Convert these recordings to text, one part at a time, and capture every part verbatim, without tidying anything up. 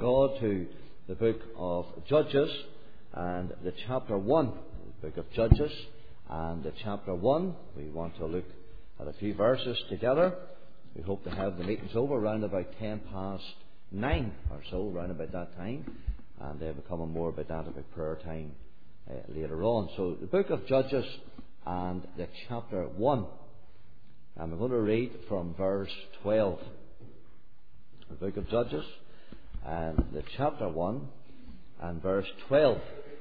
God to the book of Judges and the chapter one. The book of Judges and the chapter one. We want to look at a few verses together. We hope to have the meetings over around about ten past nine or so, around about that time. And they'll become more about that about prayer time uh, later on. So the book of Judges and the chapter one. And we're going to read from verse twelve. The book of Judges and the chapter one and verse twelve.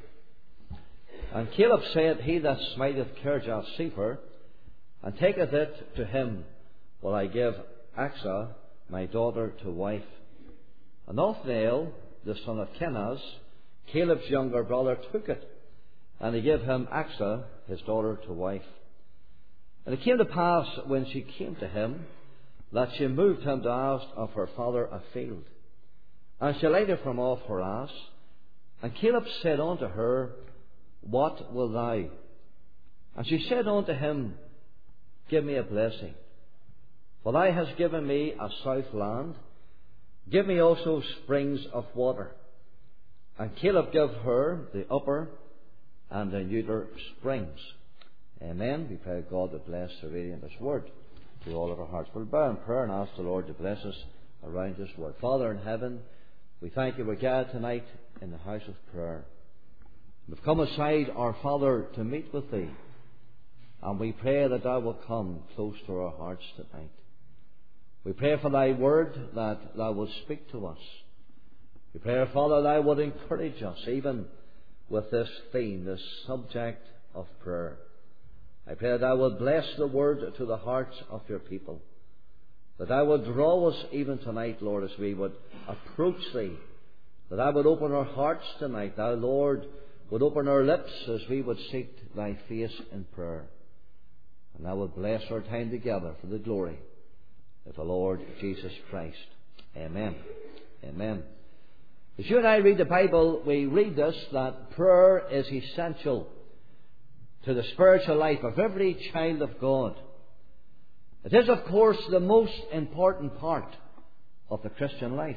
And Caleb said, He that smiteth Kirjath Sepher, and taketh it to him, will I give Achsah my daughter to wife. And Othniel, the son of Kenaz, Caleb's younger brother, took it, and he gave him Achsah his daughter to wife. And it came to pass, when she came to him, that she moved him to ask of her father a field. And she lighted from off her ass. And Caleb said unto her, What will thou? And she said unto him, Give me a blessing. For thou hast given me a south land. Give me also springs of water. And Caleb gave her the upper and the neuter springs. Amen. We pray God to bless the reading of His word to all of our hearts. We'll bow in prayer and ask the Lord to bless us around His word. Father in heaven, we thank You we're gathered tonight in the house of prayer. We've come aside, our Father, to meet with Thee. And we pray that Thou will come close to our hearts tonight. We pray for Thy word, that Thou will speak to us. We pray, Father, Thou would encourage us, even with this theme, this subject of prayer. I pray that Thou will bless the word to the hearts of Your people. That Thou would draw us even tonight, Lord, as we would approach Thee. That Thou would open our hearts tonight. Thou, Lord, would open our lips as we would seek Thy face in prayer. And Thou would bless our time together for the glory of the Lord Jesus Christ. Amen. Amen. As you and I read the Bible, we read this, that prayer is essential to the spiritual life of every child of God. It is, of course, the most important part of the Christian life.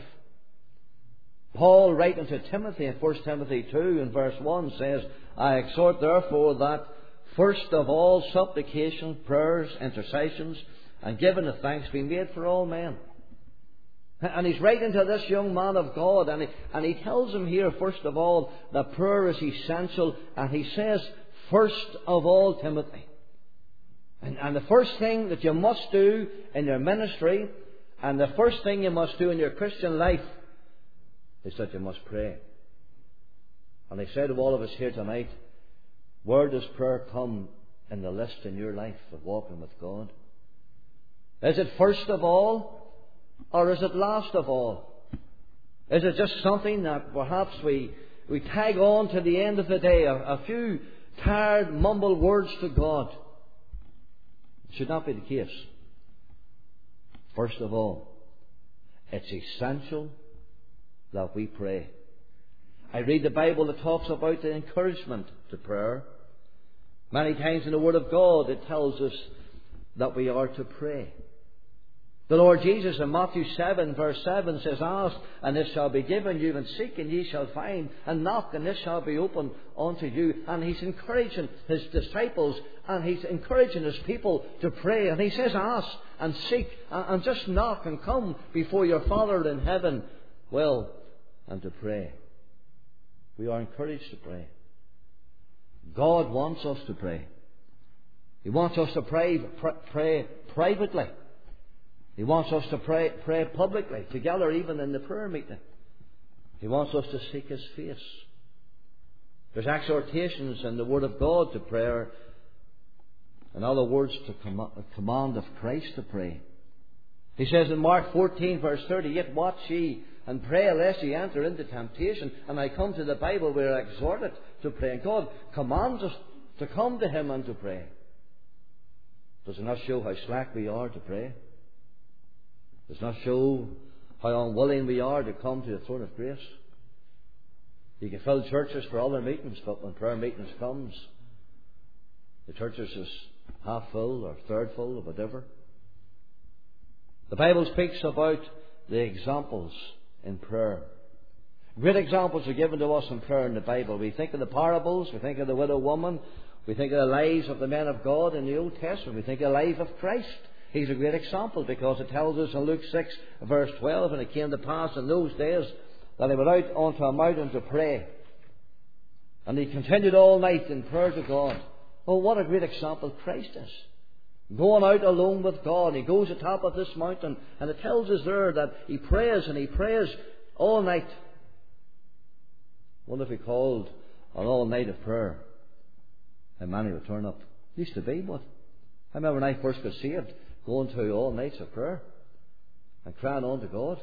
Paul, writing to Timothy in First Timothy two and verse one, says, I exhort therefore that first of all supplications, prayers, intercessions, and giving of thanks be made for all men. And he's writing to this young man of God, and he, and he tells him here, first of all, that prayer is essential, and he says, first of all, Timothy. And, and the first thing that you must do in your ministry, and the first thing you must do in your Christian life, is that you must pray. And I say to all of us here tonight, where does prayer come in the list in your life of walking with God? Is it first of all, or is it last of all? Is it just something that perhaps we, we tag on to the end of the day, a, a few tired, mumbled words to God? It should not be the case. First of all, it's essential that we pray. I read the Bible that talks about the encouragement to prayer. Many times in the Word of God it tells us that we are to pray. The Lord Jesus in Matthew seven verse seven says, Ask and this shall be given you, and seek and ye shall find, and knock and this shall be opened unto you. And He's encouraging His disciples, and He's encouraging His people to pray. And He says, ask and seek and just knock and come before your Father in heaven. Well, and to pray. We are encouraged to pray. God wants us to pray. He wants us to pray, pr- pray privately. He wants us to pray, pray publicly, together even in the prayer meeting. He wants us to seek His face. There's exhortations in the Word of God to prayer. In other words, to com- command of Christ to pray. He says in Mark fourteen verse thirty-eight, Watch ye and pray lest ye enter into temptation. And I come to the Bible where I exhorted to pray. And God commands us to come to Him and to pray. Does it not show how slack we are to pray? Does not show how unwilling we are to come to the throne of grace? You can fill churches for other meetings, but when prayer meetings comes, the churches is half full or third full or whatever. The Bible speaks about the examples in prayer. Great examples are given to us in prayer in the Bible. We think of the parables, we think of the widow woman, we think of the lives of the men of God in the Old Testament, we think of the life of Christ. He's a great example because it tells us in Luke six verse twelve, and it came to pass in those days that he went out onto a mountain to pray. And he continued all night in prayer to God. Oh, what a great example Christ is. Going out alone with God. He goes atop of this mountain, and it tells us there that he prays and he prays all night. What if he called an all night of prayer? And many would turn up. Used to be, what? I remember when I first got saved, going to all nights of prayer and crying on to God.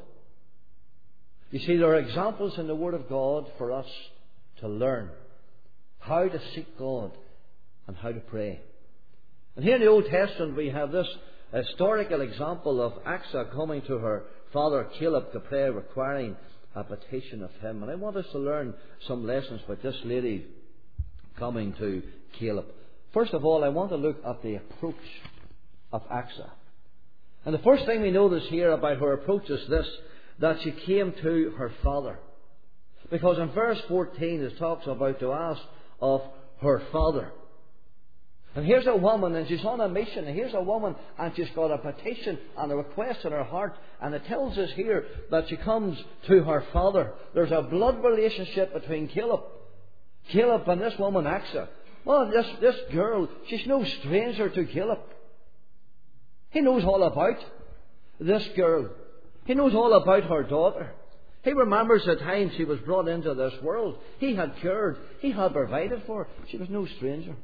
You see, there are examples in the Word of God for us to learn how to seek God and how to pray. And here in the Old Testament we have this historical example of Achsah coming to her father Caleb to pray, requiring a petition of him. And I want us to learn some lessons about this lady coming to Caleb. First of all, I want to look at the approach of Achsah. And the first thing we notice here about her approach is this, that she came to her father. Because in verse fourteen it talks about to ask of her father. And here's a woman, and she's on a mission. And here's a woman, and she's got a petition and a request in her heart. And it tells us here that she comes to her father. There's a blood relationship between Caleb, Caleb and this woman Achsah. Well, this, this girl, she's no stranger to Caleb. He knows all about this girl. He knows all about her daughter. He remembers the time she was brought into this world. He had cured. He had provided for her. She was no stranger.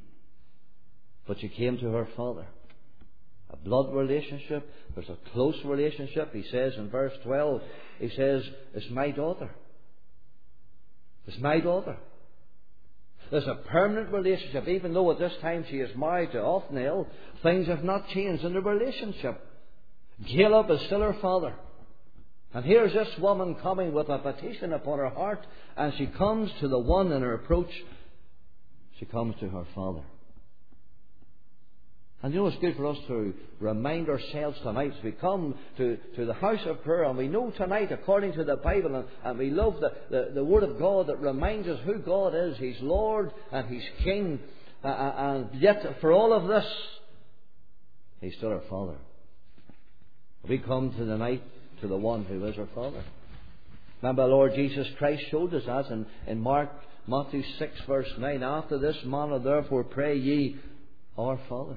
But she came to her father. A blood relationship. There's a close relationship. He says in verse twelve, he says, it's my daughter. It's my daughter. There's a permanent relationship. Even though at this time she is married to Othniel, things have not changed in the relationship. Caleb is still her father. And here's this woman coming with a petition upon her heart, and she comes to the one in her approach. She comes to her father. And you know, it's good for us to remind ourselves tonight as we come to, to the house of prayer, and we know tonight, according to the Bible, and, and we love the, the, the Word of God that reminds us who God is. He's Lord and He's King. Uh, and yet, for all of this, He's still our Father. We come to the night to the one who is our Father. Remember, the Lord Jesus Christ showed us that in, in Mark, Matthew six verse nine. After this manner, therefore, pray ye, our Father.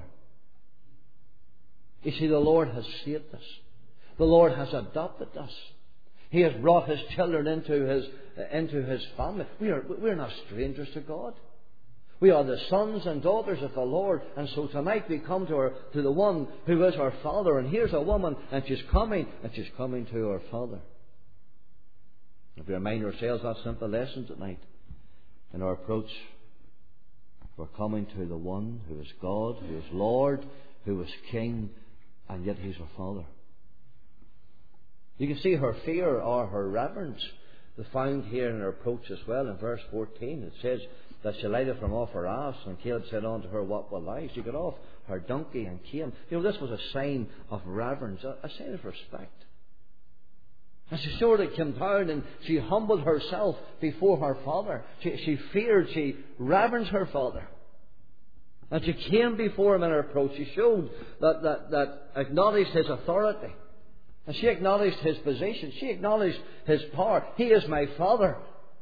You see, the Lord has saved us. The Lord has adopted us. He has brought His children into His into His family. We are we are not strangers to God. We are the sons and daughters of the Lord. And so tonight we come to our, to the one who is our Father. And here's a woman, and she's coming, and she's coming to our Father. If we remind ourselves that simple lesson tonight in our approach, we're coming to the one who is God, who is Lord, who is King, and yet He's our Father. You can see her fear or her reverence found here in her approach as well. In verse fourteen it says that she lighted from off her ass, and Caleb said unto her, what will I? She got off her donkey and came. You know, this was a sign of reverence, a, a sign of respect. And she sort of came down and she humbled herself before her father. She, she feared, she reverenced her father. And she came before him in her approach. She showed that, that, that acknowledged his authority. And she acknowledged his position. She acknowledged his power. He is my Father.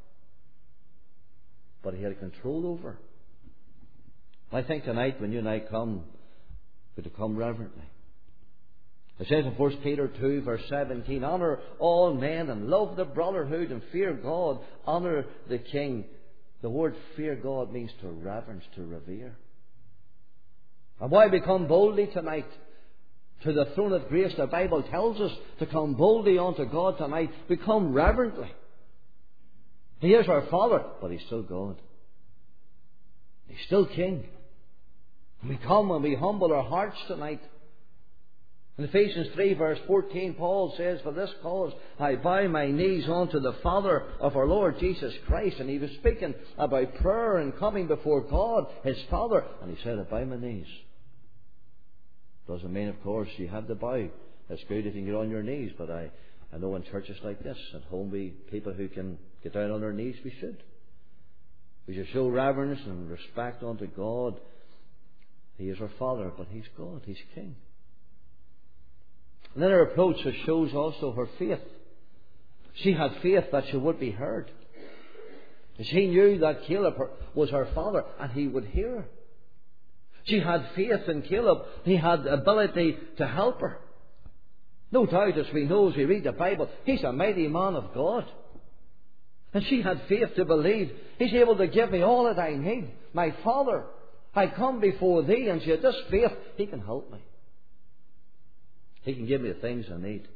But he had control over her. I think tonight when you and I come, we're to come reverently. It says in First Peter two verse seventeen, honour all men and love the brotherhood and fear God. Honour the King. The word fear God means to reverence, to revere. And why we come boldly tonight to the throne of grace? The Bible tells us to come boldly unto God tonight. We come reverently. He is our Father, but He's still God. He's still King. And we come and we humble our hearts tonight. In Ephesians three verse fourteen, Paul says, for this cause I bow my knees unto the Father of our Lord Jesus Christ. And he was speaking about prayer and coming before God, His Father. And he said, I bow my knees. Doesn't mean, of course, you have to bow. It's good if you can get on your knees, but I, I know in churches like this, at home, we people who can get down on their knees, we should. We should show reverence and respect unto God. He is our Father, but He's God, He's King. And then her approach shows also her faith. She had faith that she would be heard. She knew that Caleb was her father and he would hear her. She had faith in Caleb. He had the ability to help her. No doubt, as we know as we read the Bible, he's a mighty man of God. And she had faith to believe, he's able to give me all that I need. My Father, I come before thee, and she had this faith, he can help me. He can give me the things I need.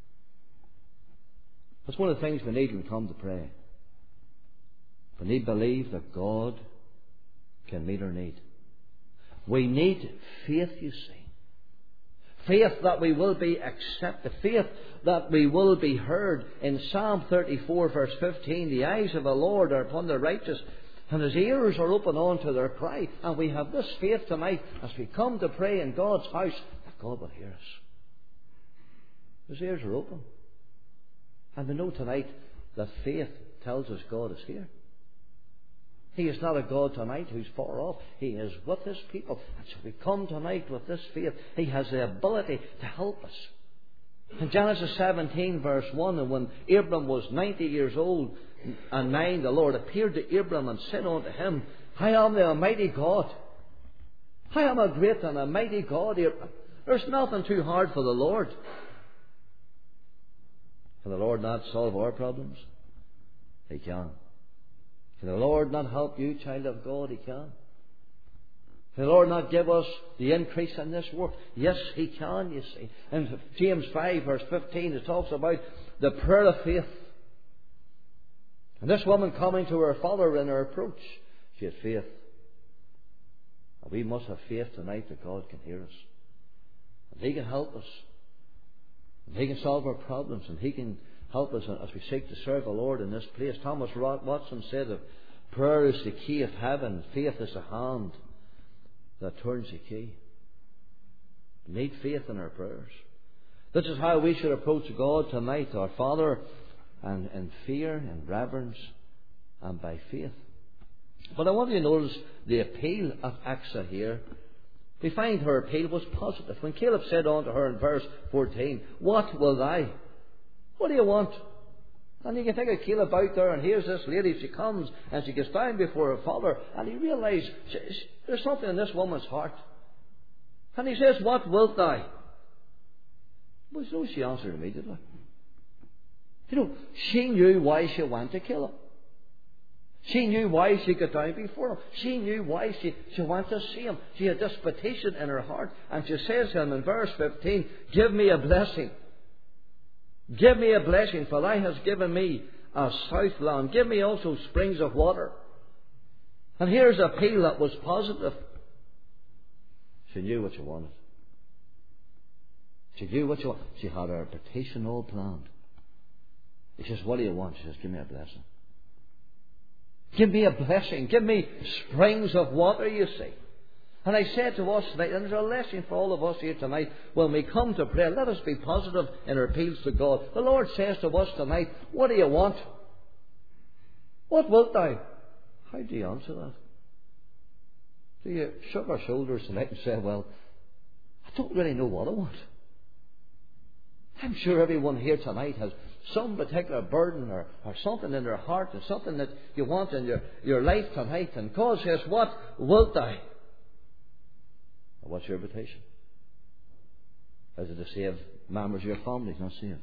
That's one of the things we need when we come to pray. We need to believe that God can meet our need. We need faith, you see. Faith that we will be accepted. Faith that we will be heard. In Psalm thirty-four verse fifteen, the eyes of the Lord are upon the righteous, and His ears are open unto their cry. And we have this faith tonight as we come to pray in God's house, that God will hear us. His ears are open. And we know tonight that faith tells us God is here. He is not a God tonight who's far off. He is with His people. And so we come tonight with this faith. He has the ability to help us. In Genesis seventeen verse one, and when Abram was ninety years old and nine, the Lord appeared to Abram and said unto him, I am the Almighty God. I am a great and a mighty God, Abram. There's nothing too hard for the Lord. Can the Lord not solve our problems? He can. Can the Lord not help you, child of God? He can. Can the Lord not give us the increase in this work? Yes, He can, you see. In James five verse fifteen, it talks about the prayer of faith. And this woman coming to her father in her approach, she had faith. And we must have faith tonight that God can hear us. And He can help us. And He can solve our problems. And He can help us as we seek to serve the Lord in this place. Thomas Watson said that prayer is the key of heaven. Faith is the hand that turns the key. We need faith in our prayers. This is how we should approach God tonight, our Father, and in fear and reverence and by faith. But I want you to notice the appeal of Achsah here. We find her appeal was positive. When Caleb said unto her in verse fourteen, What will thou? What do you want? And you can think of Caleb out there, and here's this lady. She comes and she gets down before her father, and he realizes there's something in this woman's heart. And he says, What wilt thou? Well, you know, she answered immediately. You know, she knew why she went to Caleb. She knew why she got down before him. She knew why she, she went to see him. She had this petition in her heart. And she says to him in verse fifteen, Give me a blessing. Give me a blessing, for thou hast given me a south land. Give me also springs of water. And here's a appeal that was positive. She knew what she wanted. She knew what she wanted. She had her petition all planned. He says, What do you want? She says, Give me a blessing. Give me a blessing. Give me springs of water, you see. And I said to us tonight, and there's a lesson for all of us here tonight, when we come to pray, let us be positive in our appeals to God. The Lord says to us tonight, What do you want? What wilt thou? How do you answer that? Do you shrug our shoulders tonight and say, Well, I don't really know what I want? I'm sure everyone here tonight has some particular burden or, or something in their heart and something that you want in your, your life tonight. And God says, What wilt thou? What's your invitation? Is it to save members of your family not saved?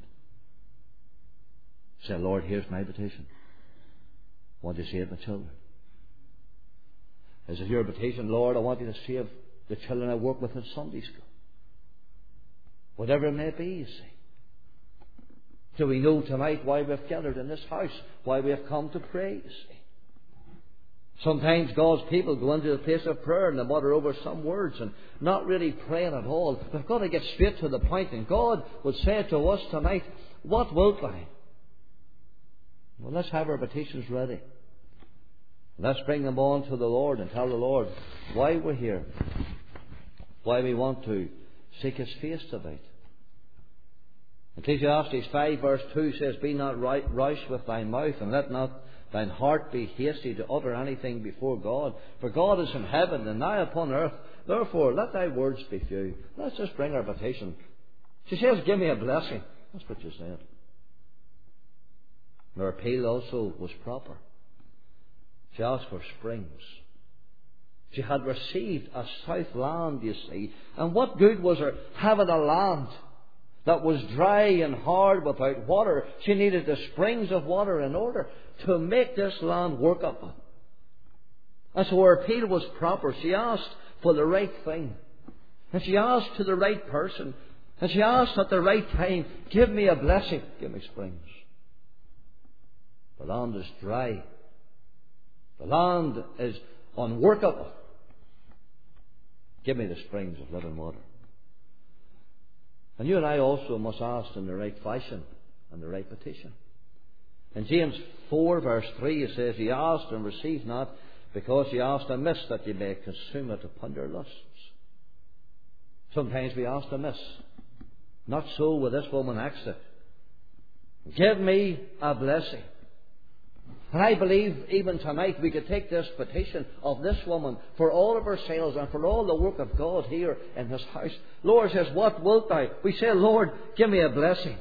Say, Lord, here's my invitation. I want you to save my children. Is it your invitation, Lord, I want you to save the children I work with in Sunday school? Whatever it may be, you see. Do we know tonight why we've gathered in this house? Why we have come to pray, you see? Sometimes God's people go into the place of prayer and they mutter over some words and not really praying at all. We've got to get straight to the point. And God would say to us tonight, What wilt thou? Well, let's have our petitions ready. Let's bring them on to the Lord and tell the Lord why we're here. Why we want to seek His face tonight. Ecclesiastes five verse two says, Be not right, rash with thy mouth, and let not thine heart be hasty to utter anything before God. For God is in heaven, and I upon earth. Therefore let thy words be few. Let's just bring our petition. She says, Give me a blessing. That's what she said. And her appeal also was proper. She asked for springs. She had received a south land, you see. And what good was her having a land that was dry and hard without water? She needed the springs of water in order to make this land workable. And so her appeal was proper. She asked for the right thing. And she asked to the right person. And she asked at the right time, Give me a blessing. Give me springs. The land is dry. The land is unworkable. Give me the springs of living water. And you and I also must ask in the right fashion and the right petition. In James four verse three it says, Ye asked and received not, because ye asked amiss, that ye may consume it upon your lusts. Sometimes we ask amiss. Not so with this woman Achsah. Give me a blessing. And I believe even tonight we could take this petition of this woman for all of ourselves and for all the work of God here in this house. Lord says, What wilt thou? We say, Lord, give me a blessing.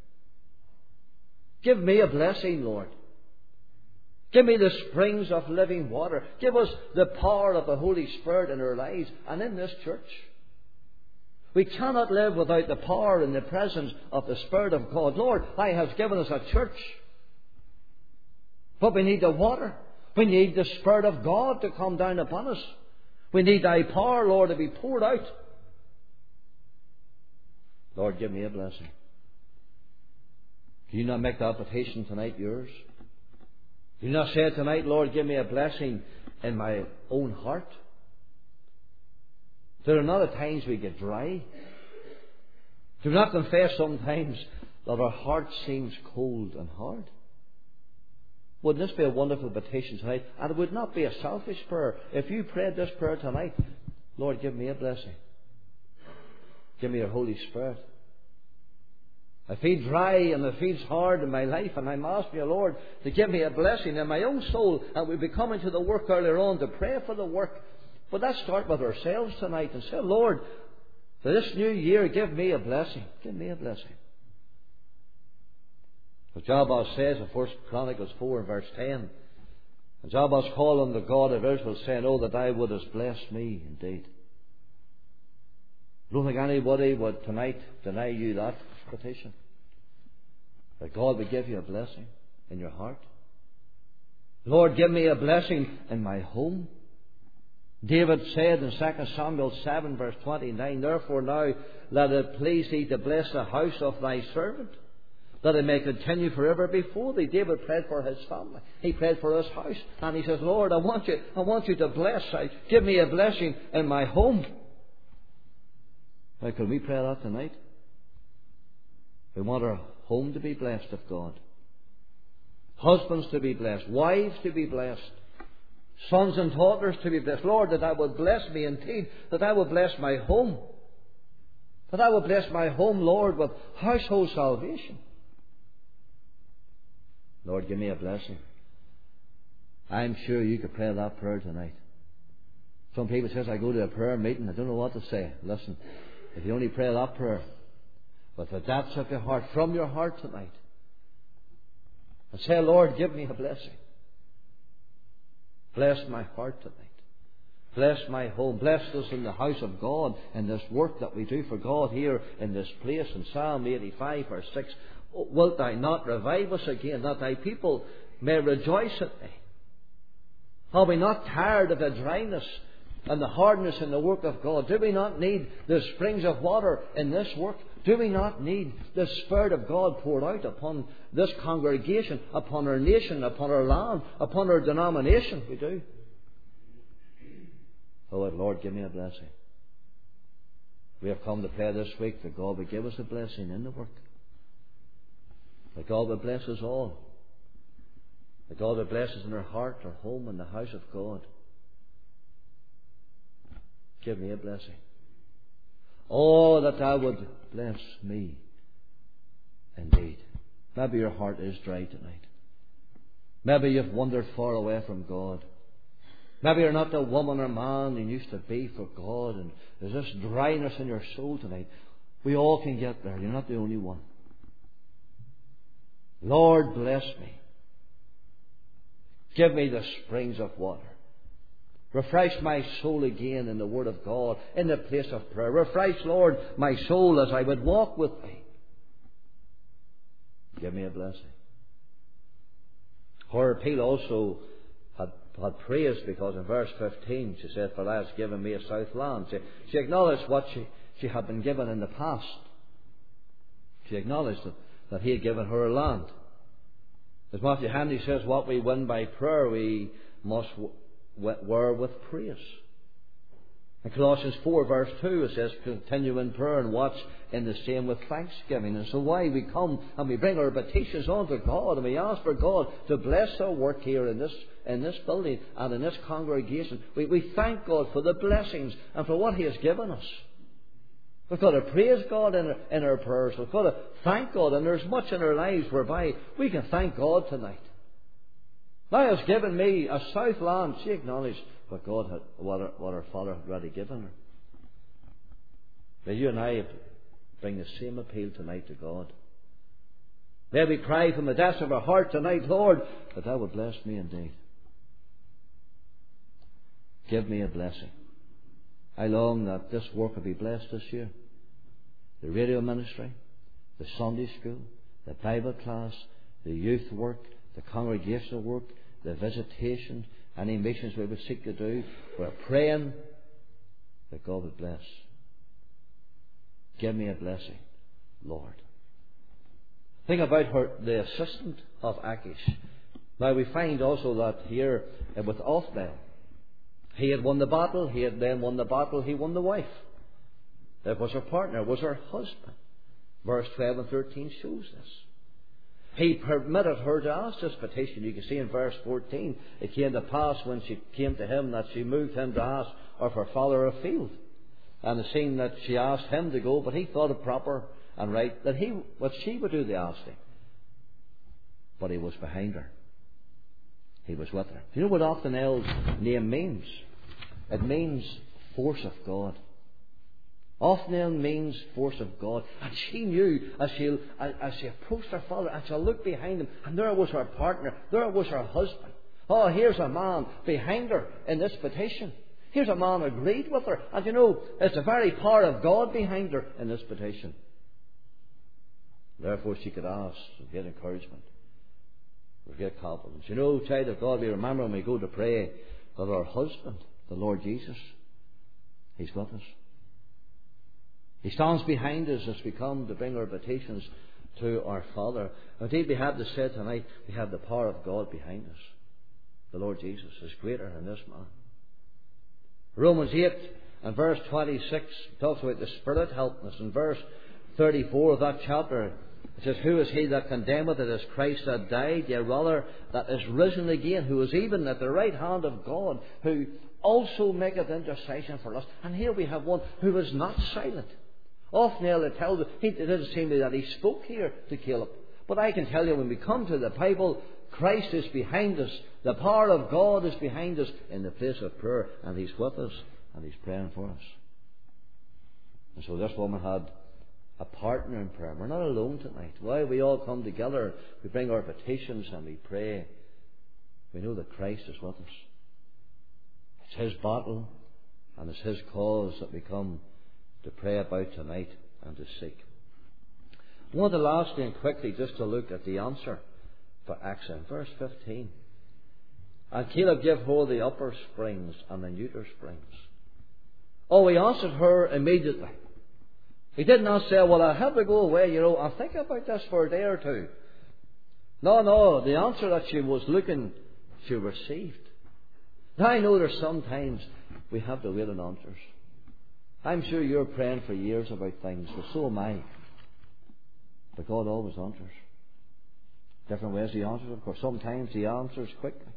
Give me a blessing, Lord. Give me the springs of living water. Give us the power of the Holy Spirit in our lives and in this church. We cannot live without the power and the presence of the Spirit of God. Lord, Thy hast given us a church. But we need the water. We need the Spirit of God to come down upon us. We need Thy power, Lord, to be poured out. Lord, give me a blessing. Can you not make that petition tonight yours? Do you not say tonight, Lord, give me a blessing in my own heart? There are not at times we get dry. Do we not confess sometimes that our heart seems cold and hard? Wouldn't this be a wonderful petition tonight? And it would not be a selfish prayer. If you prayed this prayer tonight, Lord, give me a blessing. Give me your Holy Spirit. I feel dry and I feel hard in my life, and I'm asking you, Lord, to give me a blessing in my own soul. And we'll be coming to the work earlier on to pray for the work. But let's start with ourselves tonight and say, Lord, for this new year, give me a blessing. Give me a blessing. As Jabez says in First Chronicles four verse ten, and Jabez called on the God of Israel, saying, Oh, that thou wouldest bless me indeed. I don't think anybody would tonight deny you that petition. That God would give you a blessing in your heart. Lord, give me a blessing in my home. David said in Second Samuel seven verse twenty-nine, Therefore now let it please thee to bless the house of thy servant, that it may continue forever before thee. David prayed for his family. He prayed for his house. And he says, Lord, I want you, I want you to bless. Give me a blessing in my home. Now, can we pray that tonight? We want our home to be blessed of God. Husbands to be blessed. Wives to be blessed. Sons and daughters to be blessed. Lord, that I would bless me indeed. That I would bless my home. That I would bless my home, Lord, with household salvation. Lord, give me a blessing. I'm sure you could pray that prayer tonight. Some people say, I go to a prayer meeting, I don't know what to say. Listen, if you only pray that prayer with the depths of your heart, from your heart tonight, and say, Lord, give me a blessing. Bless my heart tonight. Bless my home. Bless us in the house of God, in this work that we do for God here in this place. In Psalm eighty-five verse six, wilt thou not revive us again, that thy people may rejoice at thee? Are we not tired of the dryness and the hardness in the work of God? Do we not need the springs of water in this work? Do we not need the Spirit of God poured out upon this congregation, upon our nation, upon our land, upon our denomination? We do. Oh, Lord, give me a blessing. We have come to pray this week that God would give us a blessing in the work. That God would bless us all. That God would bless us in our heart, our home, and the house of God. Give me a blessing. Oh, that thou would bless me indeed. Maybe your heart is dry tonight. Maybe you've wandered far away from God. Maybe you're not the woman or man you used to be for God, and there's this dryness in your soul tonight. We all can get there. You're not the only one. Lord, bless me. Give me the springs of water. Refresh my soul again in the Word of God, in the place of prayer. Refresh, Lord, my soul as I would walk with Thee. Give me a blessing. Her appeal also had, had praise, because in verse fifteen she said, "For Thou hast given me a south land." She, she acknowledged what she, she had been given in the past. She acknowledged that, that He had given her a land. As Matthew Henry says, what we win by prayer we must w- w- wear with praise. In Colossians four verse two it says, "Continue in prayer and watch in the same with thanksgiving." And so why we come and we bring our petitions unto God and we ask for God to bless our work here in this in this building and in this congregation. We, we thank God for the blessings and for what He has given us. We've got to praise God in our, in our prayers. We've got to thank God, and there's much in our lives whereby we can thank God tonight. Thou hast given me a south land. She acknowledged what God had, what her, what her Father had already given her. May you and I bring the same appeal tonight to God. May we cry from the depths of our heart tonight, Lord, that Thou would bless me indeed. Give me a blessing. I long that this work will be blessed this year. The radio ministry, the Sunday school, the Bible class, the youth work, the congregational work, the visitation, any missions we would seek to do. We're praying that God would bless. Give me a blessing, Lord. Think about her, the assistant of Achish. Now we find also that here with Othniel, he had won the battle, he had then won the battle, he won the wife. That was her partner, was her husband. Verse twelve and thirteen shows this. He permitted her to ask this petition. You can see in verse fourteen, it came to pass when she came to him that she moved him to ask of her father a field. And it seemed that she asked him to go, but he thought it proper and right that he, what she would do the asking. But he was behind her. He was with her. Do you know what Othniel's name means? It means force of God. Othniel means force of God. And she knew as she, as she approached her father and she looked behind him, and there was her partner, there was her husband. Oh, here's a man behind her in this petition. Here's a man agreed with her. And you know, it's the very power of God behind her in this petition. Therefore she could ask and get encouragement. With great confidence. You know, child of God, we remember when we go to pray that our husband, the Lord Jesus, He's with us. He stands behind us as we come to bring our petitions to our Father. Indeed, we have to say tonight, we have the power of God behind us. The Lord Jesus is greater than this man. Romans eight and verse twenty-six talks about the Spirit helping us. In verse thirty-four of that chapter, it says, "Who is he that condemneth? It is Christ that died, yea rather that is risen again, who is even at the right hand of God, who also maketh intercession for us." And here we have one who is not silent. Othniel, it tells us, it doesn't seem that he spoke here to Caleb. But I can tell you, when we come to the Bible, Christ is behind us. The power of God is behind us in the place of prayer, and He's with us, and He's praying for us. And so this woman had a partner in prayer. We're not alone tonight. Why we all come together, we bring our petitions and we pray. We know that Christ is with us. It's His battle and it's His cause that we come to pray about tonight and to seek. I want to lastly and quickly just to look at the answer for Achish. Verse fifteen. "And Caleb gave her the upper springs and the neuter springs." Oh, he answered her immediately. He did not say, "Well, I have to go away, you know, I'll think about this for a day or two." No, no, the answer that she was looking, she received. Now, I know there's sometimes we have to wait on answers. I'm sure you're praying for years about things, but so am I. But God always answers. Different ways He answers, of course. Sometimes He answers quickly.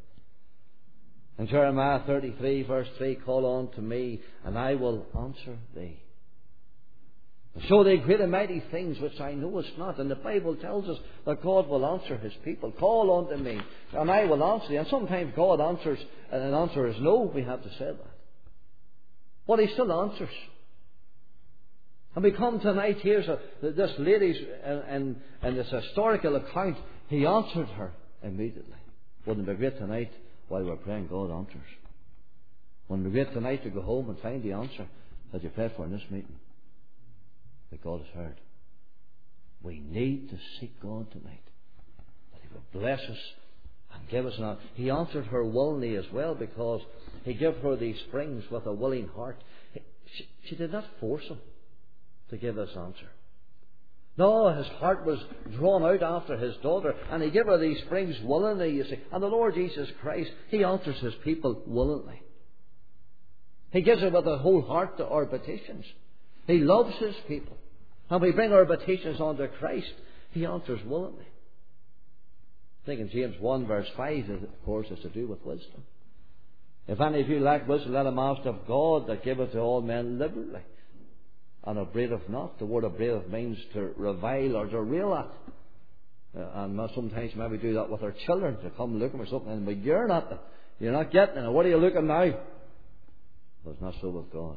In Jeremiah thirty-three, verse three, "Call on to me, and I will answer thee." Show thee great and mighty things which I know it's not. And the Bible tells us that God will answer His people. Call unto me, and I will answer thee. And sometimes God answers, and an answer is no. We have to say that. But He still answers. And we come tonight, here's a, this lady's, and in this historical account, He answered her immediately. Wouldn't it be great tonight, while we're praying, God answers? Wouldn't it be great tonight to go home and find the answer that you prayed for in this meeting? That God has heard. We need to seek God tonight, that He will bless us and give us an answer. He answered her willingly as well, because He gave her these springs with a willing heart. She, she did not force Him to give this answer. No, His heart was drawn out after His daughter, and He gave her these springs willingly, you see. And the Lord Jesus Christ, He answers His people willingly. He gives it with a whole heart to our petitions. He loves His people. And we bring our petitions unto Christ, He answers willingly. I think in James one verse five, of course, is to do with wisdom. If any of you lack wisdom, let him ask of God, that giveth to all men liberally, and upbraideth not. The word upbraideth means to revile or to rail at. Uh, and sometimes maybe do that with our children, to come looking for something and we yearn at them. You're not getting it. What are you looking now? But it's not so with God.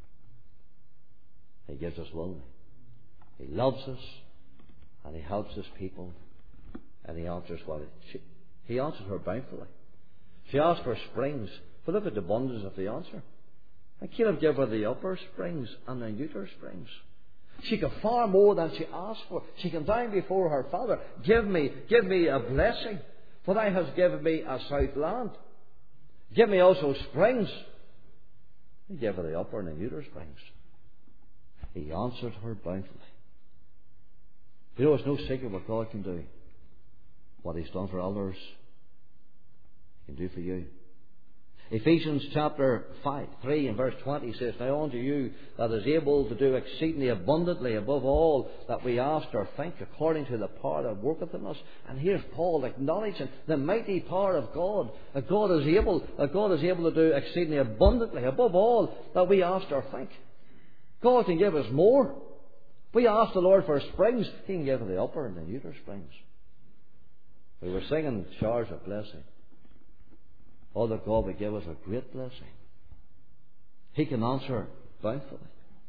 He gives us willingly. He loves us, and He helps His people, and He answers what it, she, He answers her bountifully. She asked for springs, but look at the abundance of the answer. And Caleb gave her the upper springs and the neuter springs. She got far more than she asked for. She came down before her father. Give me, give me a blessing, for Thou hast given me a south land. Give me also springs. He gave her the upper and the neuter springs. He answered her bountifully. You know, it's no secret what God can do. What He's done for others, He can do for you. Ephesians chapter five, three and verse twenty says, Now unto you that is able to do exceedingly abundantly above all that we ask or think, according to the power that worketh in us. And here's Paul acknowledging the mighty power of God, that God is able, that God is able to do exceedingly abundantly above all that we ask or think. God can give us more. We ask the Lord for springs, He can give us the upper and the neuter springs. We were singing showers of blessing. Oh, that God would give us a great blessing. He can answer bountifully.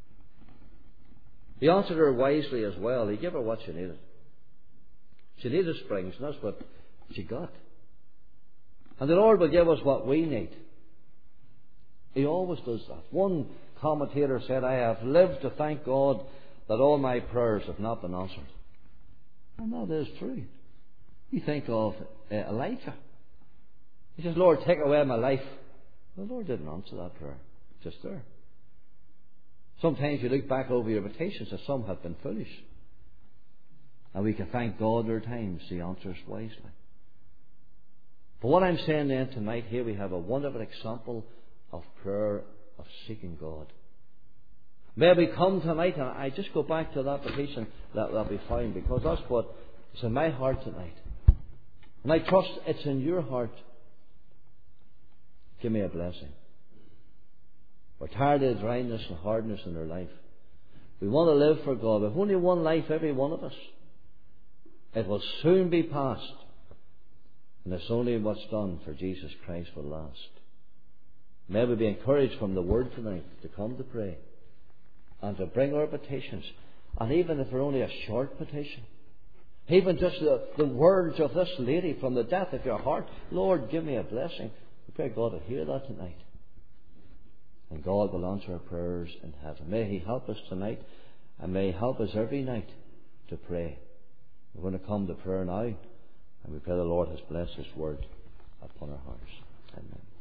He answered her wisely as well. He gave her what she needed. She needed springs, and that's what she got. And the Lord will give us what we need. He always does that. One commentator said, I have lived to thank God that all my prayers have not been answered. And that is true. You think of uh, Elijah. He says, Lord, take away my life. The Lord didn't answer that prayer. Just there. Sometimes you look back over your petitions and some have been foolish. And we can thank God there are times He answers wisely. But what I'm saying then tonight, here we have a wonderful example of prayer, of seeking God. May we come tonight, and I just go back to that petition that, that we found, because that's what is in my heart tonight. And I trust it's in your heart. Give me a blessing. We're tired of dryness and hardness in our life. We want to live for God. We've only one life, every one of us. It will soon be past. And it's only what's done for Jesus Christ will last. May we be encouraged from the Word tonight to come to pray and to bring our petitions. And even if they're only a short petition, even just the, the words of this lady from the depth of your heart, Lord, give me a blessing. We pray God will hear that tonight. And God will answer our prayers in heaven. May He help us tonight, and may He help us every night to pray. We're going to come to prayer now, and we pray the Lord has blessed His word upon our hearts. Amen.